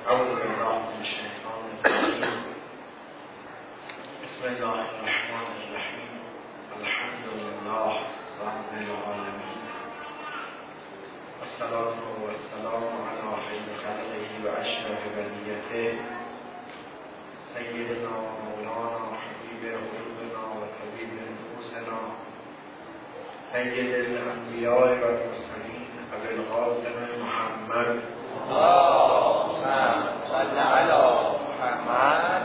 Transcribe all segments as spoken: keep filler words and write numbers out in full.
أعوذ بالله من الشيطان الرجيم. بسم الله الرحمن الرحيم. الحمد لله رب العالمين، والصلاة والسلام على خير خلقه وأشرف بنيته سيدنا مولانا حبيب قلوبنا وطبيب نفوسنا سيد الأنبياء والمرسلين أبي القاسم محمد اللهم صل على محمد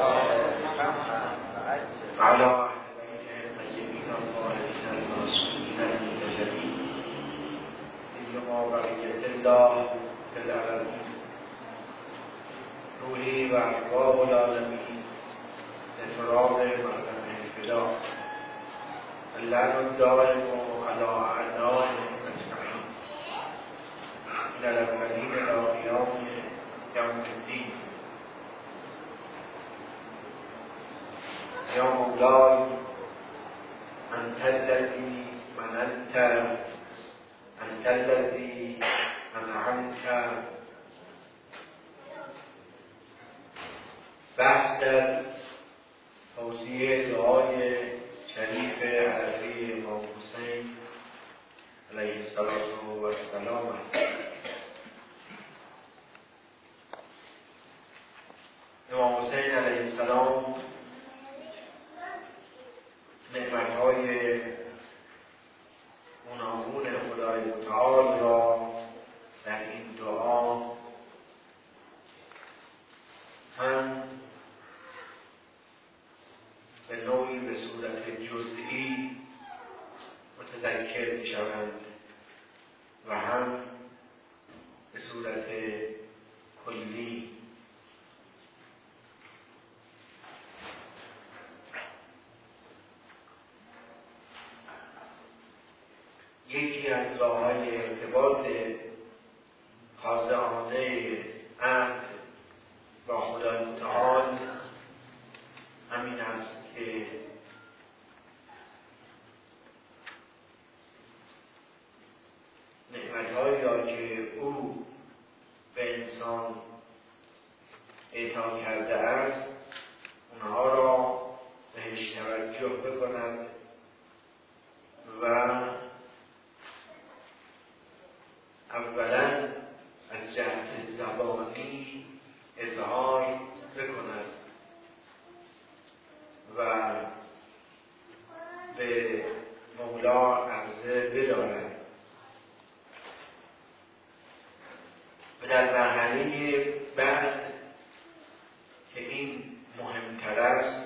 وعلى أهل بيته الطيبين الطاهرين المعصومين المنتجبين سيما بقية الله في العالمين روحي وأرواح العالمين لفراغ معلم الفداء اللعن الدائم على أعدائهم أجمعين إلى الأولين إلى قيام يوم الدين. يا مولاي أنت الذي مننت، أنت الذي أنعمت. بحث در توصیه دعای شریف عربی امام حسین علیه السلام است. امام حسین علیه السلام نعمتهای گوناگون خدای متعال را در این دعا هم به نوعی به صورت جزئی متذکر می شوند و هم به صورت کلی. یکی از راه‌های ارتباط خاضعانه عهد با خدای متعال همین است که نعمت‌هایی را که او به انسان اعطا کرده است اونها را بهش توجه بکند و اولا از جهت زبانی اظهار بکند و به مولا عرضه بدارد و در مرحله بعد که این مهمتر است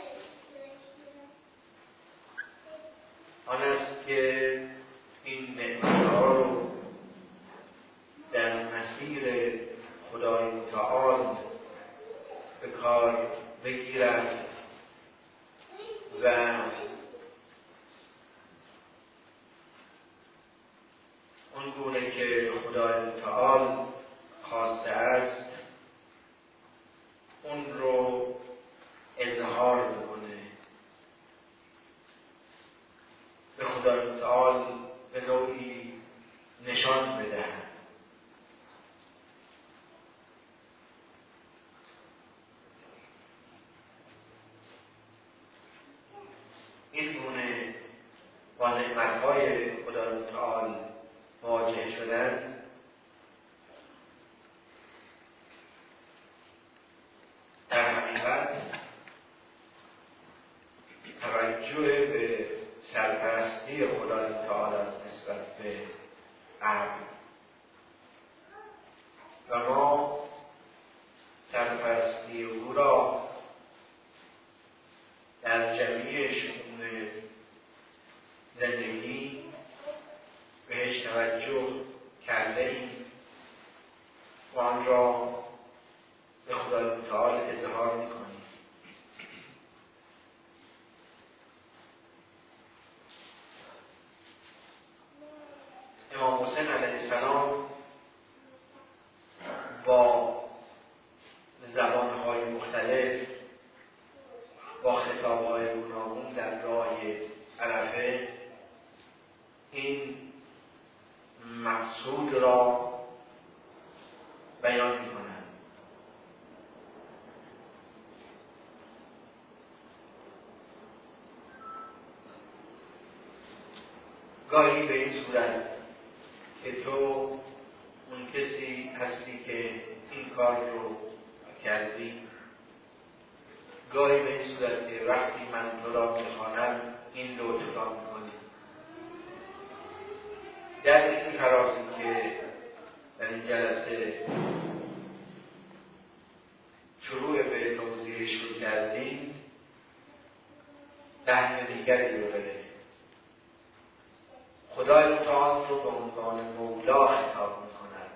آن است که این نعمت‌ها رو در مسیر خدای متعال به کار بگیرد و اون گونه که خدای متعال خواسته است اون رو اظهار بکنه، به خدای متعال به نوعی نشان بدهد. این گونه با نعمت‌های خدای متعال مواجه شدن در حقیقت توجه به سرپرستی خدای متعال است نسبت به عبد و ما سرپرستی او را در جمعی شؤون زندگی بهش توجه کرده ایم و آن را به خدای متعال اظهار میکنیم. امام حسین علیه السلام با زبانهای مختلف با خطابهای گوناگون در راه عرفه این مقصود را بیان می‌کنند گاهی به این صورت که تو اون کسی هستی که این کار رو کردی، گاهی به این صورت که وقتی من تو را میخوانم این لطف را میکنی. در این فرازی که در این جلسه شروع به توضیحش رو کردیم، لحن دیگری رو بده. خدای متعال رو به عنوان مولا خطاب میکند.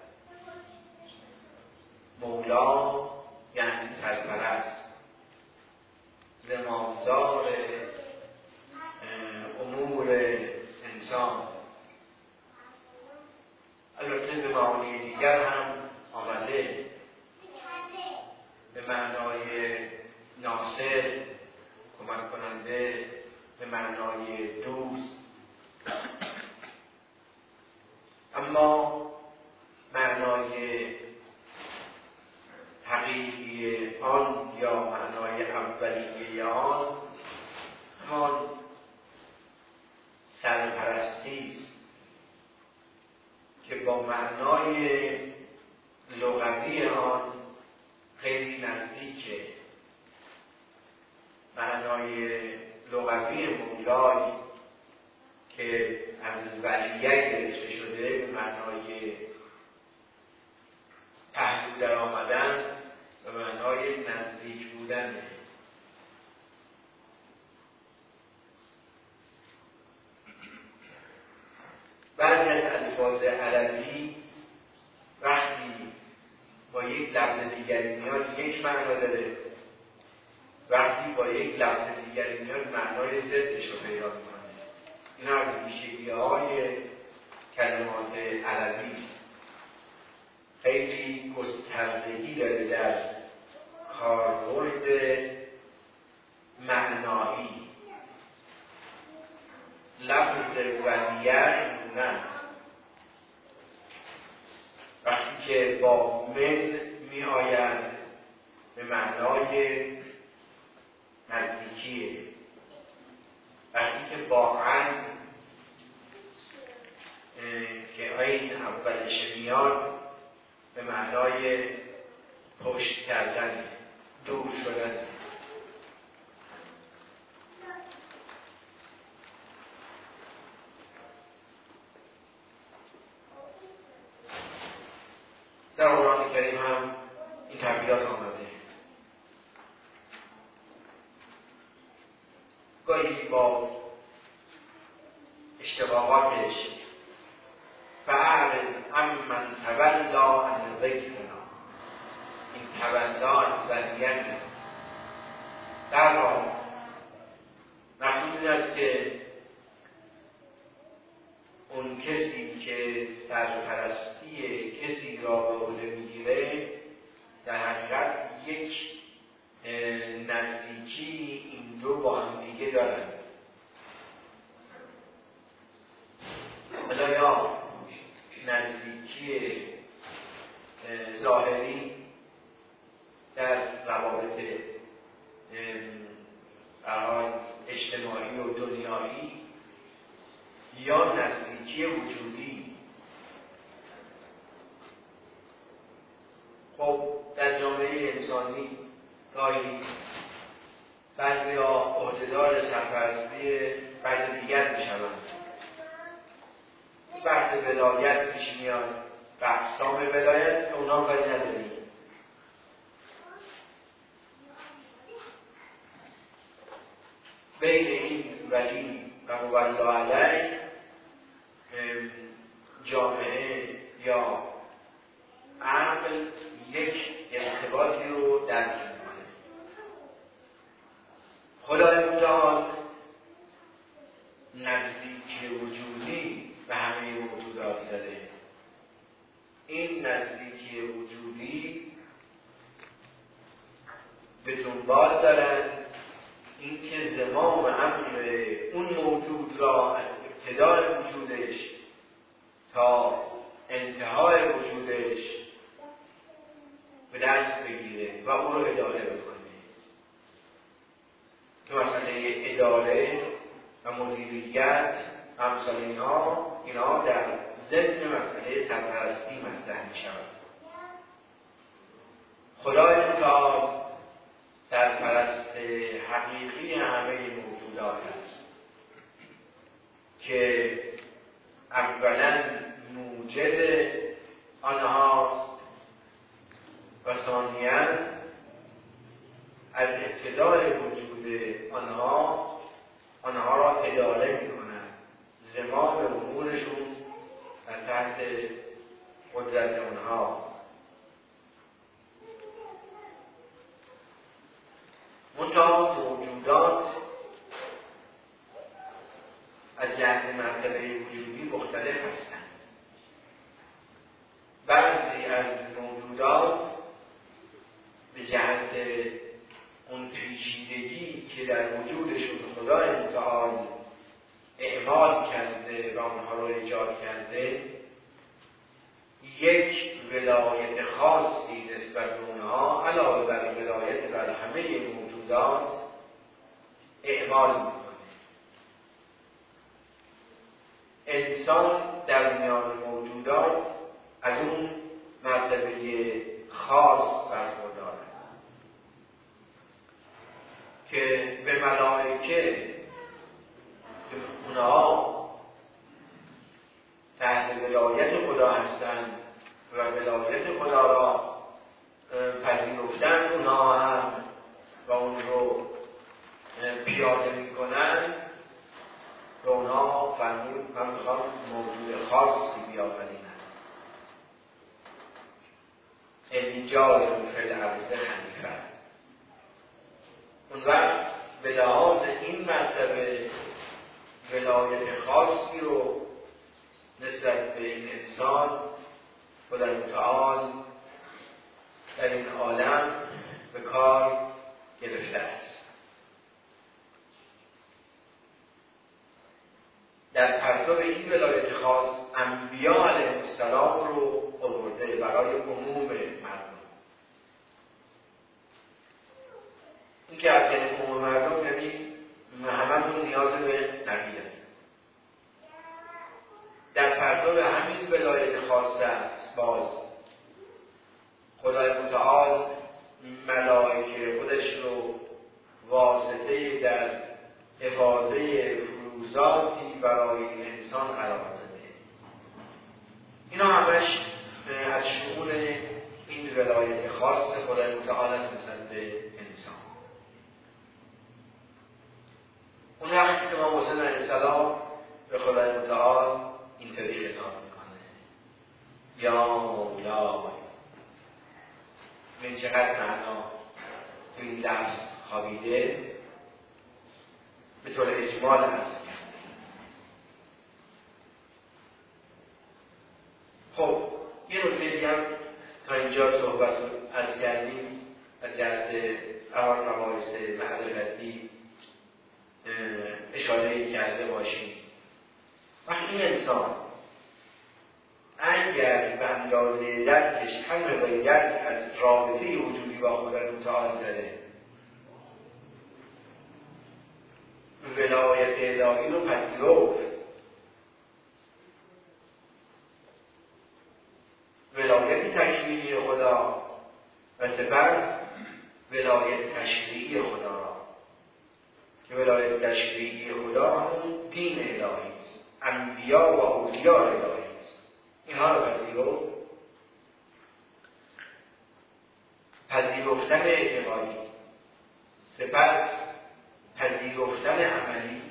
مولا یعنی سرپرست، زمامدار امور انسان. البته به معانی دیگر هم آمده، به معنای ناصر، کمک کننده، به معنای دوست. اما معنای حقیقی آن یا معنای اولیه آن همان سرپرستی است که با معنای لغوی آن خیلی نزدیکه. معنای لغوی مولای که از ولیه گرفته شده به معنای پهلو در آمدن، به معنای نزدیک بودن. بعضی از الفاظ عربی وقتی با یک لفظ دیگری میاد یک معنا داره، وقتی با یک لفظ دیگری میاد معنای ضدش رو پیدا میکنه. این از ویژگی‌های کلمات عربی است. خیلی گستردگی داره در کاربرد معنایی. لفظ ولیه اینگونه است. وقتی که با من می آید به معنای نزدیکیه، وقتی که با عن که این اولش میاد به معنای پشت کردن، دور شدن. در قرآن کریم هم این تعبیرات آمده. گاهی با اشتباهاتش فَأَعْرِضْ عَمَّنْ تَوَلَّىٰ عَنْ ذِکْرِنَا، این تولا از ولیت در حال مقصود این است که اون کسی که سرپرستی کسی را به عهده میگیره در حقیقت یک نزدیکی این دو با هم دیگه دارن. حالا یا نزدیکی ظاهری در روابط اجتماعی و دنیایی، یا نزدیکی وجودی. خب در جامعه انسانی گاهی بعضی ها عهدهدار سرپرستی بعضی دیگر می شوند. بحث ولایت پیش میاد و اقسام ولایت که اونا کاری نداریم. بین این ولی و مولا علیه جامعه یا عقل یک ارتباطی رو درک میکنه. خدای متعال نزدیکی وجودی به همه موجودات داره. این نزدیکی وجودی به دنبال دارن این که زمام امر اون موجود را از ابتدای وجودش تا انتهای وجودش به دست بگیره و او رو اداره بکنه. که مسئله اداره و مدیریت همسا امثال اینها اینها در ضمن مسئله سرپرستی مطرح می شود. خدای متعال سرپرست حقیقی همه موجودات است که اولا موجد آنهاست و ثانیاً از ابتدای وجود آنها آنها را اداره می کنند. زمام امورشون در تحت قدرت آنها. منتها موجودات از جهت مرتبه وجودی مختلف هستند. بعضی از موجودات به جهت اون پیچیدگی که در وجودشون خدای متعال اعمال کرده و آنها رو ایجاد کرده یک ولایت خاصی نسبت به اونها علاوه بر ولایت بر همه موجودات اعمال میکنه. انسان در میان موجودات از اون مرتبه خاص برخوردار است که به ملائکه که اونها تحت ولایت خدا هستند و ولایت خدا را پذیرفتن اونها هم و اون رو پیاده میکنن و اونها فرمود من میخوام موجود خاصی بیافرینم. الجال فی الارض خلیفه. اون وقت به لحاظ این مرتبه ولایت خاصی رو نسبت به این انسان خدای متعال در این عالم به کار گرفته است. در پرتو این ولایت خاص انبیاء علیهم السلام رو آورده برای عموم مردم. این که از یعنی عموم مردم یعنی همه نیاز به نبی داریم. در پرتو همین ولایت خاص است باز خدای متعال ملائکه خودش رو واسطه در حفاظه فروزاتی برای این انسان قرار داده. اینا همش از شؤون این ولایت خاص خدای متعال است نسبت به انسان. اون وقتی که امام حسین علیه السلام به خدای متعال اینطوری خطاب میکنه یا مولا. من چقدر معنا تو این لفظ خوابیده به طور اجمال هست. خب یه نکته دیگه هم تا اینجا صحبت از کردیم از جهت اول مباحث معرفتی اشاره کرده باشیم. وقتی این انسان اگر به اندازه درکش کم و درک از رابطه وجودی با خدای متعال داره ولایت الهی رو پذیرفت، ولایت تشریعی خدا و سپس ولایت تشریعی خدا را که ولایت تشریعی خدا همون دین الهی است، انبیا و اولیاء الهی است. اینها رو پذیرفت. پذیرفتن اعتقادی سپس پذیرفتن عملی.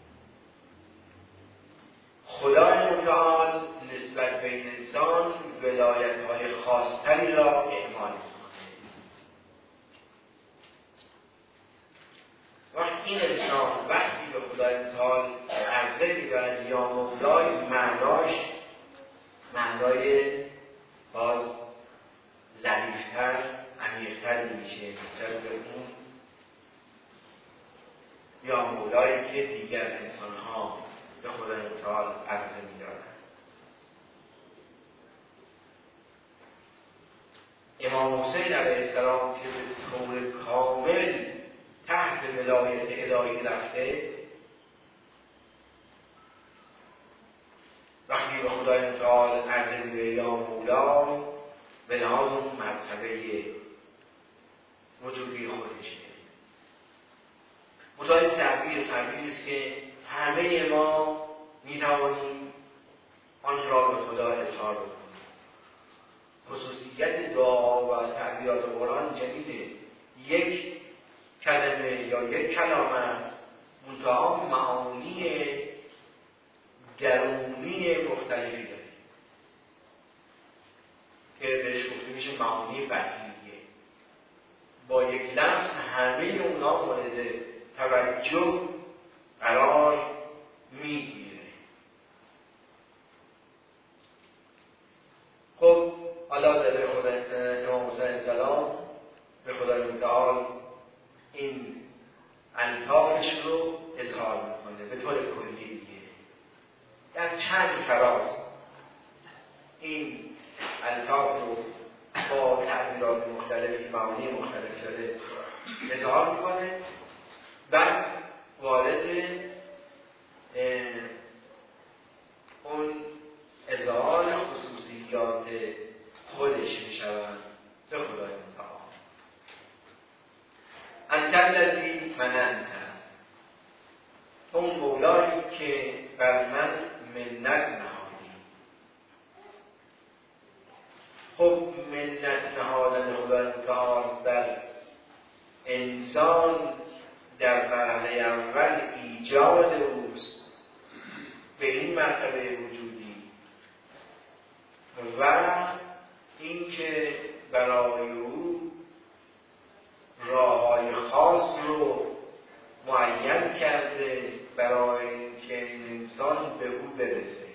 خدای متعال نسبت به این انسان ولایت‌های خاص‌تری را اعمال می‌کند. وقتی این انسان وقتی به خدای متعال عرضه می‌کند یا مولای، معناش معنای باز ظریف‌تر، عمیق‌تری میشه نسبت به اون یا مولایی که دیگر انسان‌ها به خدای متعال عرضه می‌دارند. امام حسین علیه السلام که به طور کامل تحت ولایت الهی رفته مرتبه یا مولای به لحاظ اون مرتبه وجودی خودشه. مطابق تعبیر تعبیری است که همه ما میتوانیم آن را به خدا اظهار بکنیم. خصوصیت دعا و تعبیرات قرآن جدیده. یک کلمه یا یک کلام است، منتها معانی درونی مختلفی داره که بهش گفته میشه معانی بطنیه. با یک لفظ همه اونا مورد توجه قرار میگیره. خب حالا در خود امام موسی علیه السلام به خدای متعال این الطافش رو اظهار میکنه به طور کلی دیگه. در چند فراز این الطاف رو با تعبیرات مختلفی معانی مختلف شده اظهار میکنه. بعد وارد اون اظهار خصوصیات خودش میشوند به خدای متعال. انت الذی مننت، اون مولایی که بر من منت نهادی. خب منت نهادن خدای متعال بر انسان در مرحله اول ایجاد اوست به این مرتبه وجودی و اینکه برای او راه‌های خاص رو معین کرده برای اینکه این انسان به او برسه.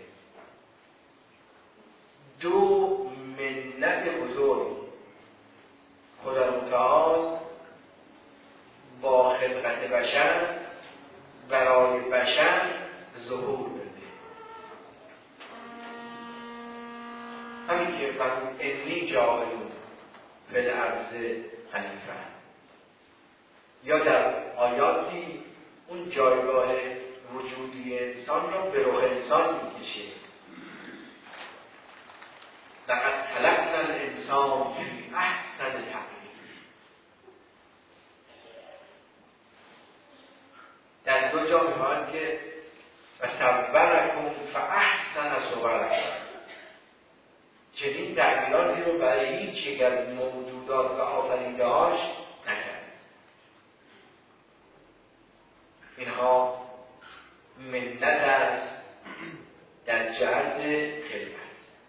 دو منت بزرگ خدا متعال با خلقت بشر برای بشر ظهور بده. همین که من انی جاعلون فی الارض خلیفه، یا در آیاتی اون جایگاه وجودی انسان را به رخ انسان میکشه. لقد خلقنا الانسان فی احسن تقویم. در دو جا می‌فرماید که و صورکم فاحسن صورکم. چنین تعبیراتی رو برای هیچ یک از موجودات و آفریده‌هاش نکرد. اینها منت است در جهت خلقت.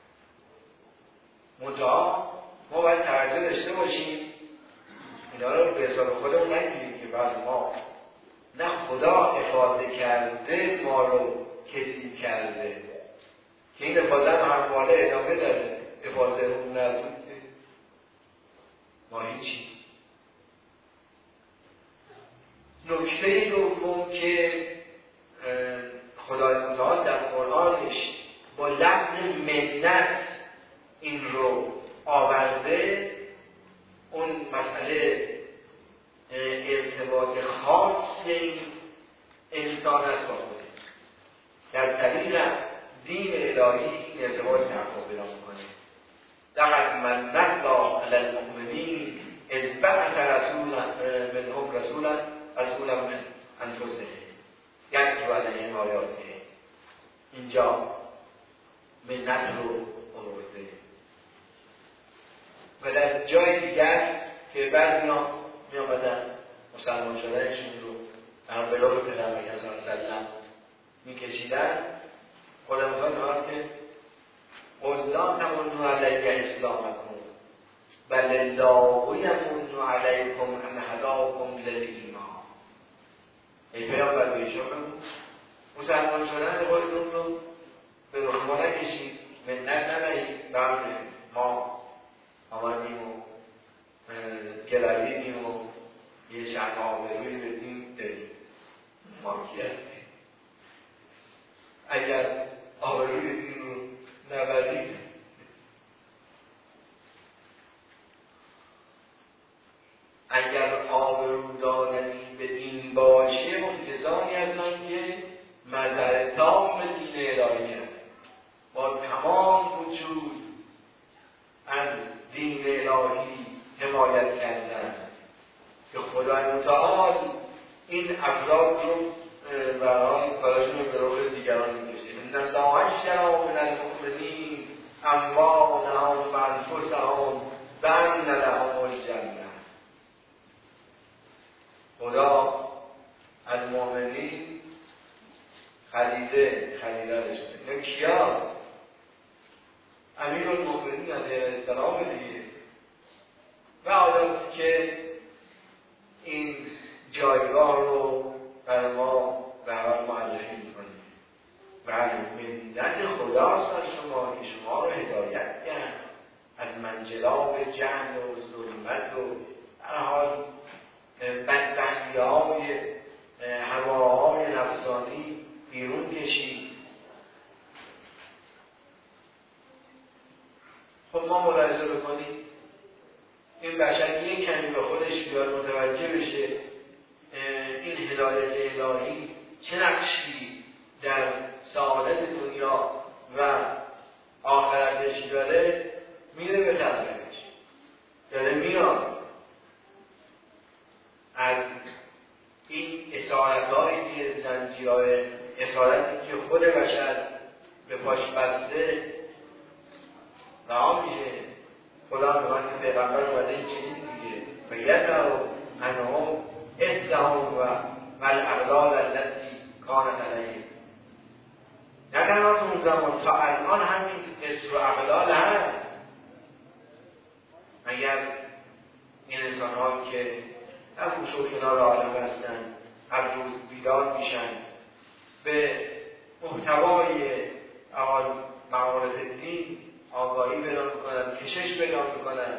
منتها ما باید توجه داشته باشیم اینا رو به حساب خودمون نگیریم که بعض ما نه خدا افاده کرده ما رو کسی کرده که این افاده هم همواره ادامه داره. افاده اون نبود ما هیچی. نکته دوم که خدای متعال در قرآنش با لفظ منت این رو آورده، اون مسئله ارتباط خاص این انسان است با خودش. در طریق دین الهی این ارتباط تحقق پیدا می‌کنه. لقد من الله علی المؤمنین اذ بعث رسولا منهم رسولا رسولا من انفسهم یتلو علیهم آیاته. اینجا منت رو آورده. و در جای دیگر که بعضی‌ها می آمدن مسلمان شدنشون رو در بلوغ پیغمبر صلی الله علیه و سلم می کشیدن، خدا متعال می‌فرماید که قل لا تمنوا علی اسلامکم بل الله یمن علیکم ان هداکم للایمان. ای پیامبر بهشون بگو مسلمان شدن خودتون رو به رخ ما نکشید، منت نبرید. بله ما آمدیم و گرویدیم و یه شرم آوری بدیم داریم. ما کی هستیم؟ اگر آوری بدیم رو نبرید اگر آبرو دادنی به دین باشه منتظاری از من که مظهر تام دین الهی با تمام وجود حمایت کردن که خدای متعال این افراد رو برای کارشون رو به رخ دیگران می‌کشه. ان الله اشتری من المؤمنین اموالهم و انفسهم بأن لهم الجنة. خدا از مؤمنین خریده خریدارش کنه. کیا؟ امیرالمؤمنین علیه السلام دیگه. و آیاتی که این جایگاه رو برای ما برای معرفی میکنه. بله منت خداست بر شما که شما رو هدایت کرد از منجلاب جهل و ظلمت و در حال بدبختی های هواهای نفسانی بیرون کشید. خب ما ملاحظه بکنیم این بشر یک کمی به خودش بیاد متوجه بشه این هدایت الهی چه نقشی در سعادت دنیا و آخرتش داره، میره به تبلیغش، داره میاد از این اسارت‌هایی که زنجیرهای اسارتی که خود بشر به پاش بسته رها میشه. خدا میگه که پیغمبر اومده این چنین دیگه فیضع عنهم اصرهم و الاغلال التي کانت علیهم. نه تنها تو اون زمان، تا الان همین اصر و اغلال هست. اگر این انسان ها که در گوشه و کنار عالم هستن هر روز بیدار میشن به محتوای معارف دین آگاهی پیدا میکنن، کشش پیدا میکنن،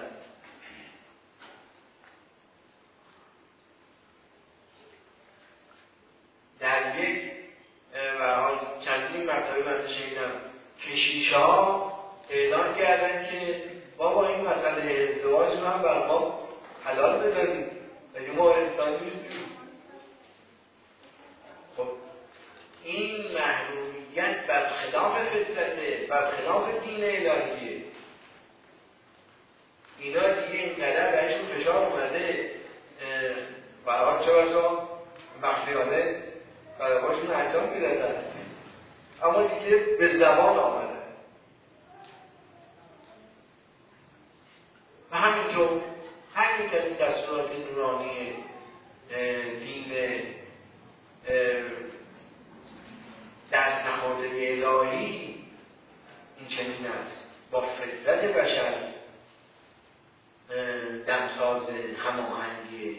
در یک و حال چندین مرتبه من شنیدم کشیش‌ها اعلان کردن که بابا این مسئله ازدواج رو هم بر ما حلال بذاریم، اگه ما انسانی نیستیم. خب این محرومیت برخلاف فطرته، برخلاف دین الهیه. اینا دیگه اینقدر بهشون فشار اومده برای چه بسا مخفیانه برایشون انجام میدادن، اما دیگه به زبان آمده. و همینطور همین که این دستورات نورانی دین دست نخورده الهی این چنین است، با فطرت بشر دمساز هماهنگی.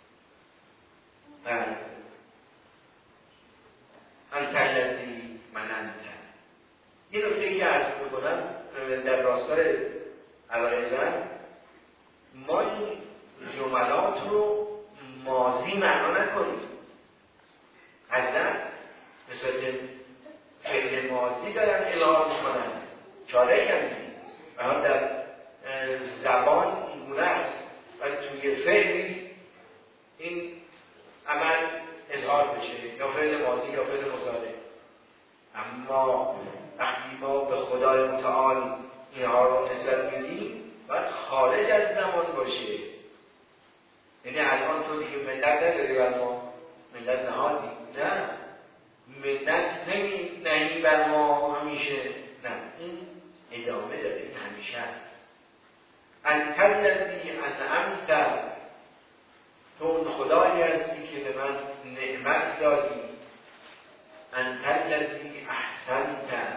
انت الذی مننت. یه نکته که عرض بکنم در راستای علایزن، ما این جملات رو ماضی معنا نکنیم. حضرت به صورت فعل ماضی دارن اعلام میکنن، چاره کردیم و در زبان اینگونه است و توی فعلی این عمل اظهار بشه، یا فعل ماضی یا فعل مضارع. اما وقتی ما به خدای متعال اینها رو نسبت میدیم باید خارج از زمان باشه. یعنی الان تو دیگه ملت نداری بر ما، ملت نهادی، نه ملت نمی نهی بر ما همیشه، نه این ادامه داره، این همیشه هست. انت الذی انعمت، تو اون خدایی هستی که به من نعمت دادی. انت الذی احسنت.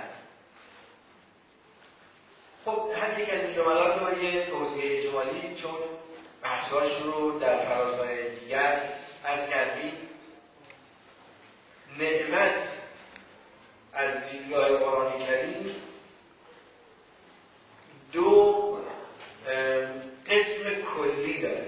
خب هر یک از این جملات رو یه توضیح اجمالی، چون بحثاش رو در فرازهای دیگر عرض کردیم. نعمت از دیدگاه قرآن کریم دو قسم کلی داره.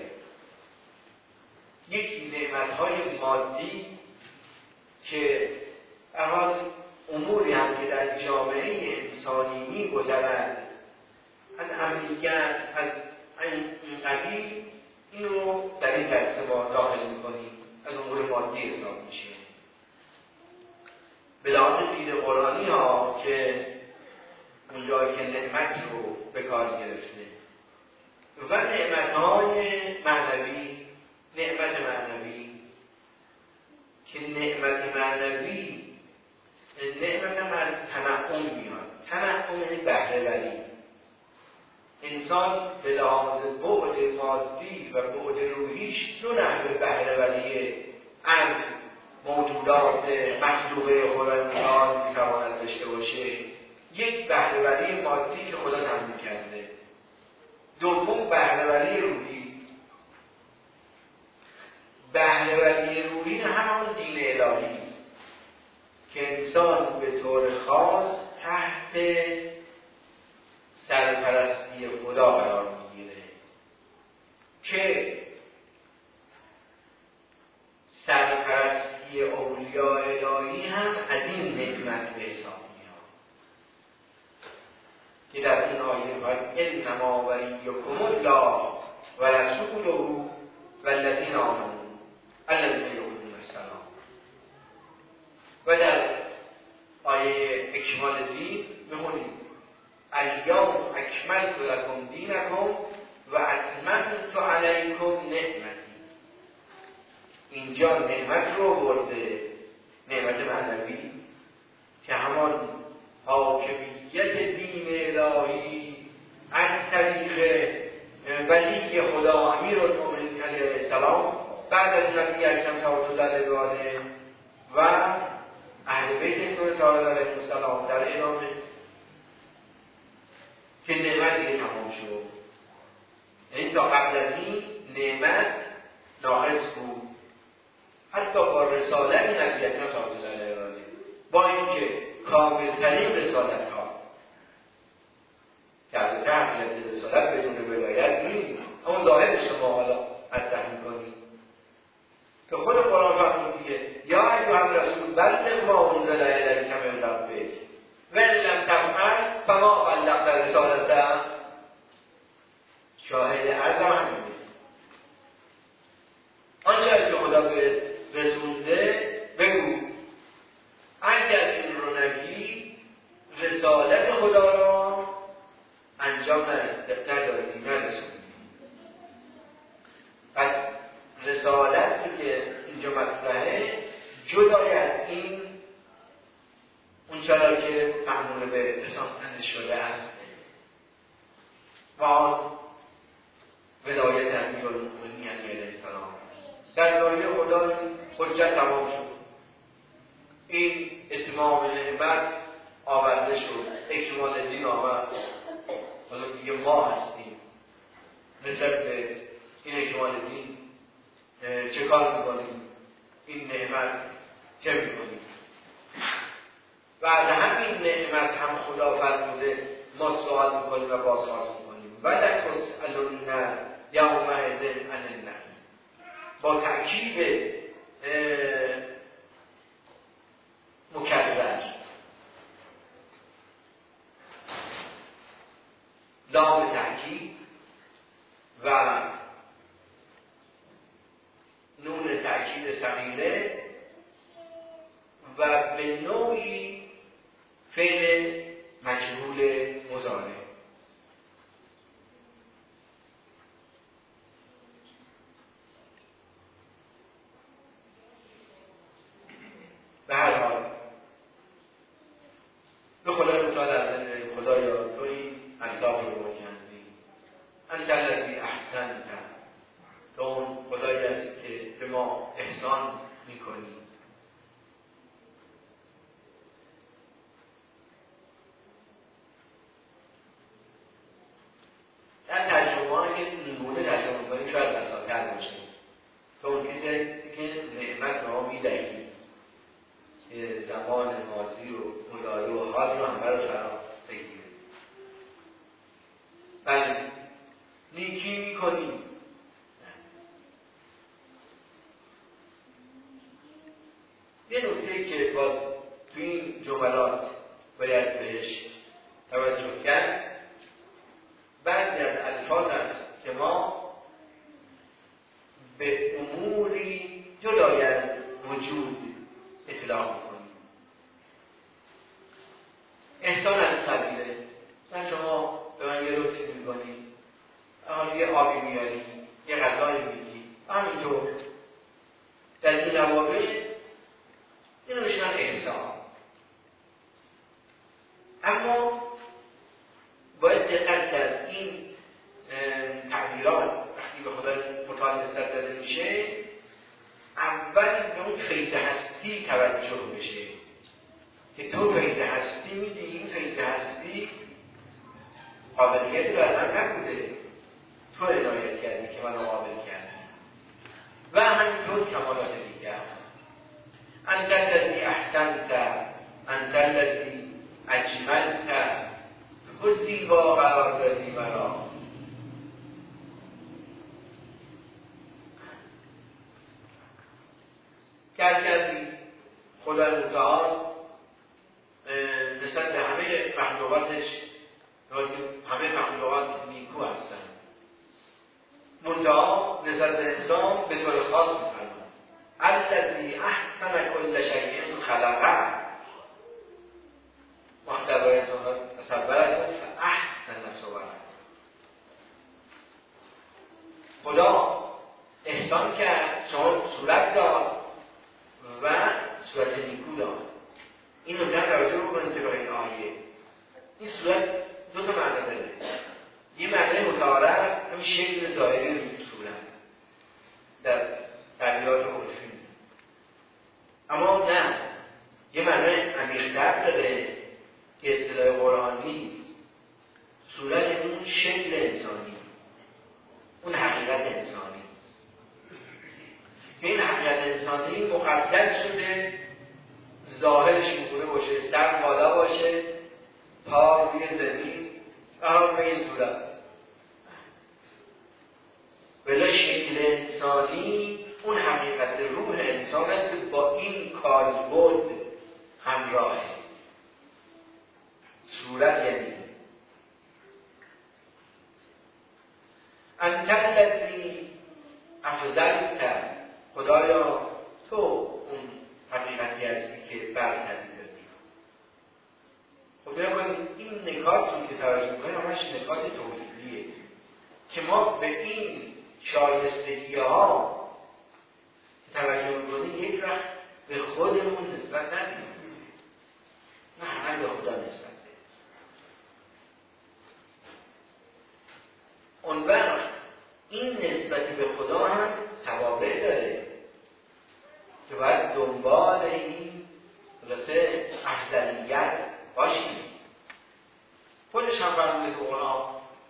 یکی نعمت‌های مادی که در حال اموری هم که در جامعه انسانی می‌گذرد، از امنیت، از این قبیل، اینو در این دسته ما داخل می‌کنیم، از امور مادی حساب میشه. به لحاظ دید قرآنی ها که اونجایی که نعمت رو به کار گرفته و نعمتهای معنوی. نعمت معنوی که نعمت معنوی نعمت هم از تنعم میاد. تنعم یعنی بهره وری. انسان به لحاظ بعد مادی و بعد روحیش دو نحوه بهره وری از موجودات مخلوقه خدا متعال میتواند داشته باشه. یک بهره وری مادی که خدا تمام کرده، دوم بهره وری روحی. بهره وری روحی همان دین الهی است که انسان به طور خاص تحت سرپرستی خدا قرار میگیره که سرپرستی اولیاء الهی هم از این نعمت به حساب میاد که در این آیه باید انما ولیکم الله و رسوله والذین آمنوا الذین یقیمون الصلاة. و در آیه اکمال دین بخونید الیوم اکملت لکم دینکم و اتممت علیکم نعمتی. اینجا نعمت رو برده، نعمت معنوی که همان حاکمیت دین الهی از طریق ولی خدا امیرالمؤمنین علیه السلام بعد از نبی اکرم صلی الله علیه و آله و اهل بیت رسول الله علیه السلام در ادامه که نعمت دیگه تمام شد. یعنی تا قبل از این نعمت ناقص بود، حتی با رسالت نبی اکرم صلی الله علیه و آله، با اینکه کاملترین رسالت هاست که البته حقیقت رسالت بدون ولایت نیست، اما ظاهرش ما حالا مطرح می‌کنیم که خود قرآن فرمود دیگه یا ایها الرسول بلغ ما انزل الیک من ربک و ان لم تفعل فما بلغت رسالته. شاهد عرضم همینه، آنچه که خدا به رسونده بگو، اگر این رو نگی رسالت خدا را انجام ندادی، نرسوندی. پس رسالتی که اینجا مطرحه جدای از این اون چرا که معمول به رساندن شده است و آن ولایت امیرالمؤمنین علیه السلام در لایه خدا حجت تمام شد. این اتمام نعمت آورده شد، اکمال دین آورد. حالا دیگه ما هستیم مثل به این اکمال دین چه کار میکنیم، این نعمت چه میکنیم. بعد همین نعمت هم خدا فرموده ما سوال میکنیم و بازخواست میکنیم و لتسألن یومئذ عن النعیم. با تأکید مکرر لام تأکید و نون تأکید ثقیله و به نوعی فعل مجهول مضارع. به هر حال به خدا متعال از خدایا توی اصلاح رو بکنی انت الذی احسنت، تو اون خدایی هستی که به ما احسان میکنی. در ترجمه که اینگونه ترجمه کنیم شاید بساتر باشه. تو اون کسی که نعمت رو میدهی که زمان ماضی و مضارع و حال رو هم برای فرا بگیره. بله نیکی میکنیم. یه نکته که باز تو این جملات باید بهش توجه کرد، بعضی از الفاظ هست که ما به اموری جدای از وجود اطلاق میکنیم. احسان از قبیله، من شما به من یه لطفی میکنید، اما مثال یه آبی میاری، یه غذای میگی، همینطور در این روابط اینو میشن احسان. اما باید دقت کرد این تعبیرات وقتی به خدا متعال نسبت داده میشه، اول به اون فیض هستی توجه بشه که تو فیض هستی میدی، این فیض هستی قابلیتی رو از من نبوده، تو عنایت کردی که منو قابل کردی. و همینطور کمالات دیگر، انت الذی احسنت، انت الذی اجملت، تو زیبا قرار دادی مرا. که از کردی خدا متعال نسبت به همه مخلوقاتش، همه مخلوقات نیکو هستن، منتها نسبت به انسان به طور خاص می‌فرماید الذی احسن کل شیء خلقه، وقتی درباره انسان تصور کنید احسن صور، خدا احسان کرد، شما صورت داد و صورت نیکو داد. این رو در توجه بکنید که این آیه این صورت دو تا معنی داره. یه معنی متعارف همین شکل ظاهری روی صورت در تعبیرات عرفی، اما نه، یه معنی عمیق‌تر داره که اصطلاح قرآنی صورت اون شکل انسانی، اون حقیقت انسانی که این حقیقت انسانی مقدر شده ظاهرش می‌خونه باشه، سر بالا باشه، پا روی زمین و هم به این صورت. ولی شکل انسانی اون حقیقت روح انسان است که با این کالبد همراهه. صورت یعنی انت الذی افضلت، خدایا تو اون حقیقتی هستی که برتری دادی. خب بیا کنید این نکات رو که توجه می‌کنیم همش نکات توحیدیه که ما به این شایستگی ها توجه می‌کنیم یک وقت به خودمون نسبت ندیم، نه همه به خدا نسبت بدیم. اون وقت این نسبتی به خدا هم توابع داره که باید دنبال این رسه افضلیت باشیم. خودش هم فرموده تو قرآن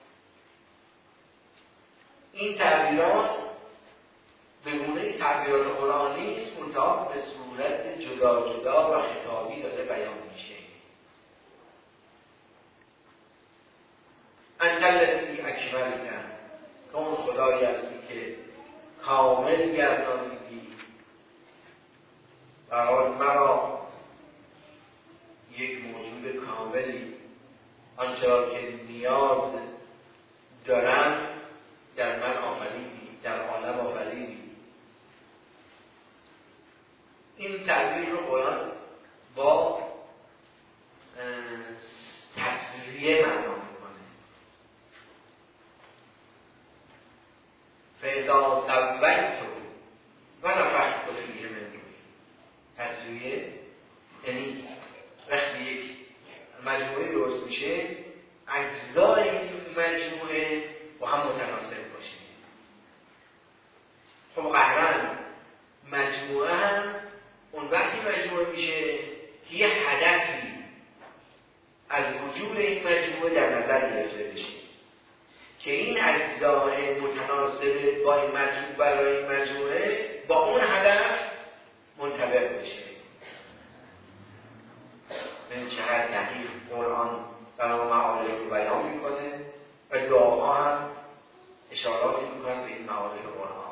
این تعبیرات به گونه تعبیرات قرآنی نیست، منتها به صورت جدا جدا و خطابی داده بیان میشه. انت الذی اکملت، تو اون خدایی هستی که کامل گردانیدی و مرا یک موجود کاملی، آنچه را که نیاز دارم در من آفریدی، در عالم آفریدی. این تعبیر رو قرآن با تصویریه معنا میکنه. فاذا سویته و نفخت فیه من روحی. تصویریه یعنی وقتی یک مجموعه درست میشه اجزای این مجموعه با هم متناسب باشه. خب قهرن مجموعه هم اون وقتی مجموعه میشه که یه هدفی از وجود این مجموعه در نظر گرفته بشه که این اجزای متناسب با این مجموعه برای این مجموعه با اون هدف منطبق بشه. این چقدر دقیق قرآن برای معارف رو بیان میکنه و دعاها هم اشاراتی میکنن به این معارف قرآن.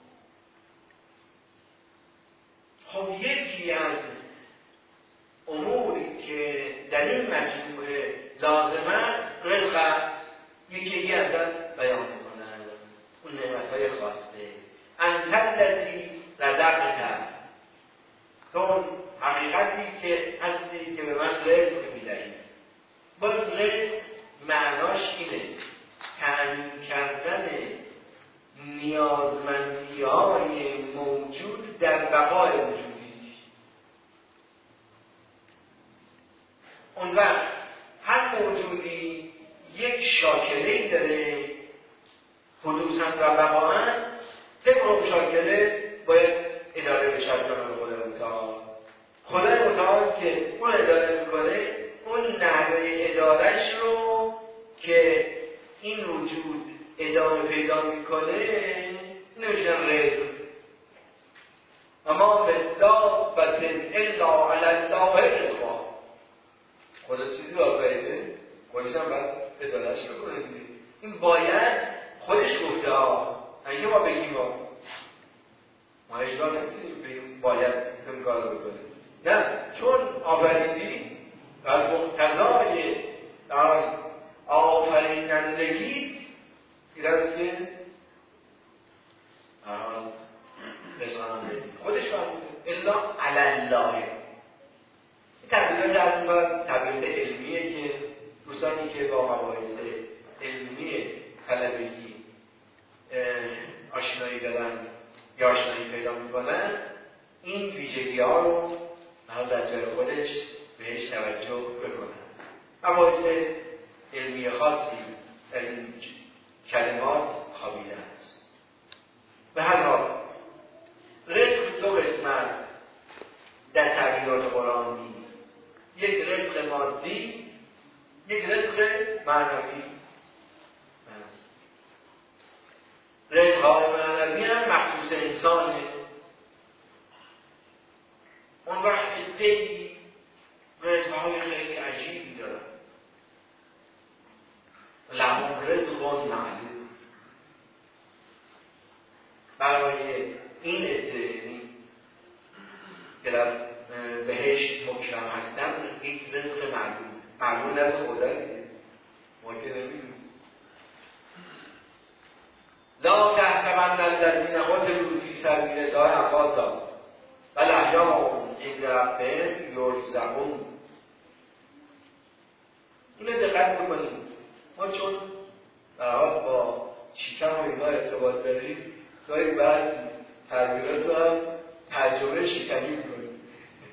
خب یکی از اموری که در این مجموعه لازم است رزق است، یکی از آن بیان میکنن اون نعمتهای خاصه. انت الذی رزقت، تو حقیقتی که هستی که به من رزق میدهی. باز رزق معناش اینه تأمین کردن نیازمندی های موجود در بقای وجودی. اون وقت هر موجودی یک شاکله‌ای داره، حدوثاً و بقاءً. طبق اون شاکله باید اداره بشه از جانب خدای متعال. خدای متعال که اون اداره میکنه، اون نحوه ادارش رو که این وجود ادامه پیدا میکنه نمیشن رزق. اما بداد و دن الا علی الله رزقا. خدا چیزی آفریده خودش هم باید ادارش بکنه. این باید خودش گفته ها، اگه ما بگیم ها ما اشتباه نمیتونیم بگیم باید این کار رو بکنیم. نه، چون آفریدی و مقتضای آفرینندگی این است که خودش فرموده الا علی الله. این تبدیل از این باید تبدیل علمیه که دوستانی که با مباحث علمی طلبگی آشنایی دارن یا آشنایی پیدا میکنن، این ویژگی ها رو در جای خودش بهش توجه بکنن. مباحث علمی خاصی در این کلمات خوابیده است. به هر حال رزق دو قسم است در تعبیرات قرآنی، یک رزق مادی، یک رزق معنوی. رزق های معنوی هم مخصوص انسانه. اون وقت ادهی رزق های خیلی عجیبی دارن. لهم رزق معلوم. برای این ادهی که در بهشت مکرم هستن یک رزق معلوم. معلوم از خدا دیگه ما که نمیدونیم. لا تحسبن الذین قتلوا فی سبیل الله امواتا بل احیاء عند ربهم یرزقون. اینو دقت بکنیم. ما چون در حال با شکم و اینا ارتباط داریم، گاهی بعضی تعبیرات رو هم ترجمه شکمی میکنیم.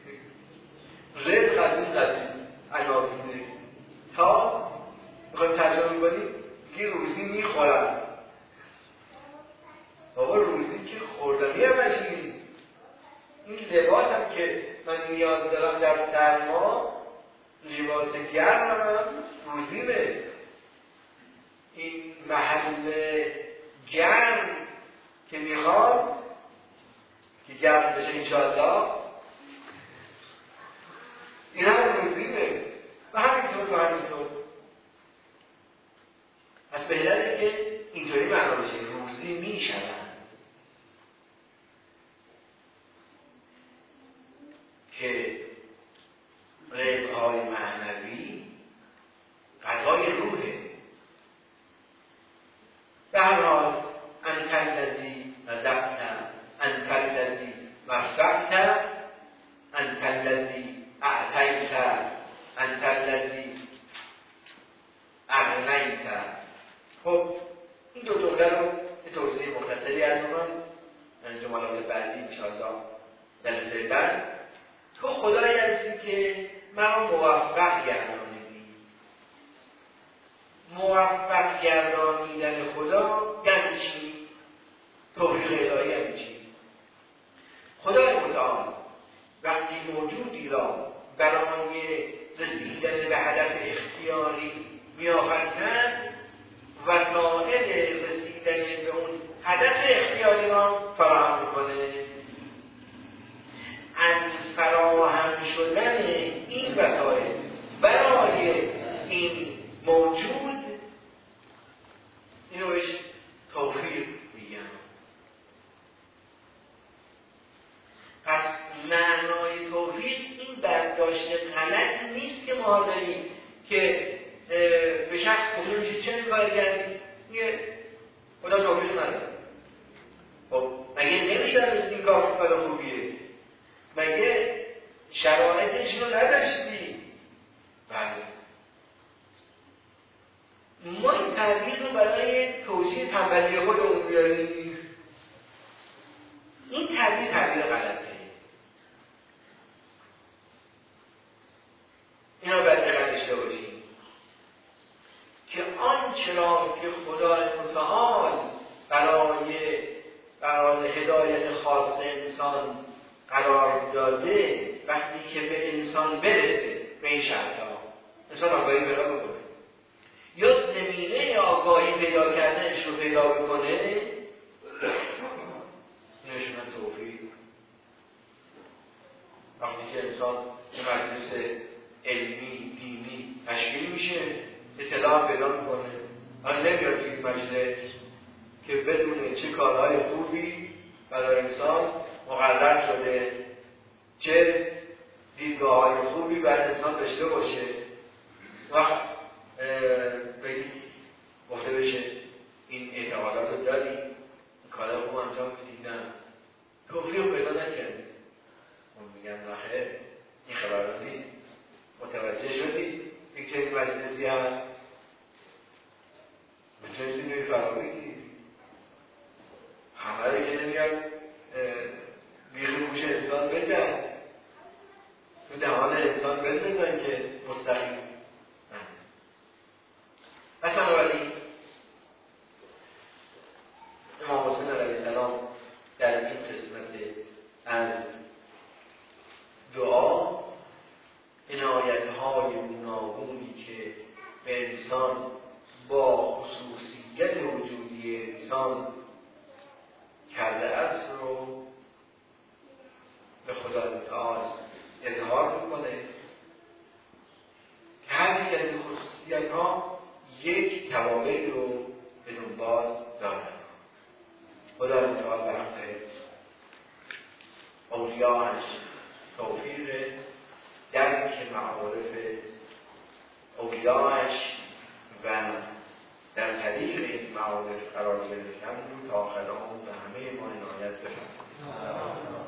رزق از این قدیم عناوینه تا میخوایم ترجمه میکنیم که روزی میخورن. بابا روزی که خوردنی هم نشید. این لباس هم که من نیاز دارم در سرما، لباس گرم هم روزیمه. این محل گرم که میخواد که گرم بشه انشاءالله، این هم روزیمه و همینطور و همینطور. از بهتره که اینطوری معنا بشه روزی میشوند که رزق‌های معنوی غذای روحه. به هر حال انت الذی رزقت، انت الذی وفقت، انت الذی اعطیت، انت الذی اغنیت. خب این دو جمله رو یه توضیح مختصری از اونم در جملات بعدی انشاءالله جلسه بعد. تو خدایی هستی که من موفق گردانیدی. موفق گردانیدن خدا یعنی چی؟ توفیق الهی یعنی چی؟ خدای متعال وقتی موجودی را برای رسیدن به هدف اختیاری می‌آفریند، وسایل رسیدن به اون هدف اختیاری را فراهم می‌کنه. از فراهم شدن این وسایل برای این موجود، اینو بهش توفیق میگن. پس معنای توفیق این برداشت غلط نیست که ما داریم که به شخص گفته میشه چه کار کردی؟ میگه خدا توفیق نداره. خب مگه نمیشه این کار کار خوبیه؟ مگه شرایطش رو نداشتی؟ بله. ما این تعبیر رو برای توجیه تنبلی خودمون بیاریم. این تعبیر تعبیر غلطه. اینا باید دقت داشته باشیم که آنچه را که خدای متعال برای برای هدایت خاص انسان قرار داده، وقتی که به انسان برسه به این شرط‌ها انسان آگاهی پیدا بکنه یا زمینه آگاهی پیدا کردنش رو پیدا بکنه، نشون توفیق. وقتی که انسان یه مجلس علمی دینی تشکیل میشه اطلاع پیدا میکنه، آن نمیاد توی مجلس که بدونه چه کارهای خوبی برای انسان مقرر شده، چه دیدگاه‌های خوبی برای انسان داشته باشه، وقت بگی گفته بشه این اعتقادات رو داری، این کارهای خوب انجام میدی، نه توفیق پیدا نکردی. اون میگن نخیر این خبران نیست، متوجه شدی یک چنین مجلسی هم میتونستی نوی فرا بگیری، همه که نمیاد بیخی گوش انسان بدن، تو دهان انسان بدن که مستقیم. پس بنابراین امام حسین علیه السلام در این قسمت از دعا عنایت‌های گوناگونی که به انسان با خصوصیت وجودی انسان کرده است رو به خدای متعال اظهار میکنه که هر یک از این خصوصیت‌ها یک توابعی رو به دنبال دارد. خدای متعال به حق اولیاءش توفیق درک معارف اولیاءش و در طریق این معارف قرار گرفتن رو تا آخر عمر به همه ما عنایت بفرماید.